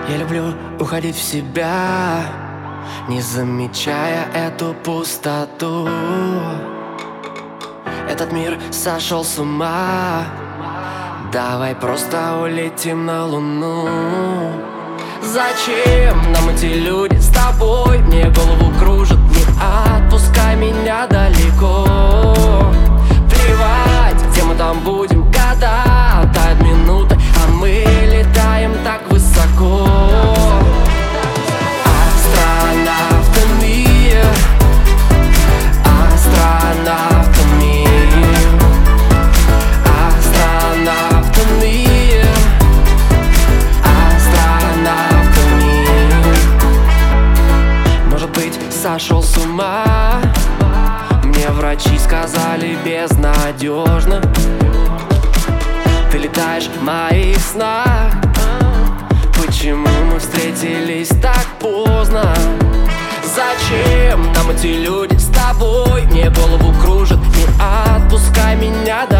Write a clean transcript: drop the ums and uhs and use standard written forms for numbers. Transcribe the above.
Я люблю уходить в себя, не замечая эту пустоту. Этот мир сошел с ума. Давай просто улетим на Луну. Зачем нам эти люди с тобой? Мне голову кружит, не отпускай меня далеко. Плевать, где мы там будем, когда тают минуты, а мы летаем так высоко. Астронавтами, астронавтами, астронавтами, астронавтами. Может быть, сошел с ума? Мне врачи сказали безнадежно. Ты летаешь в моих снах. Почему мы встретились так поздно? Зачем нам эти люди с тобой? Мне голову кружит, не отпускай меня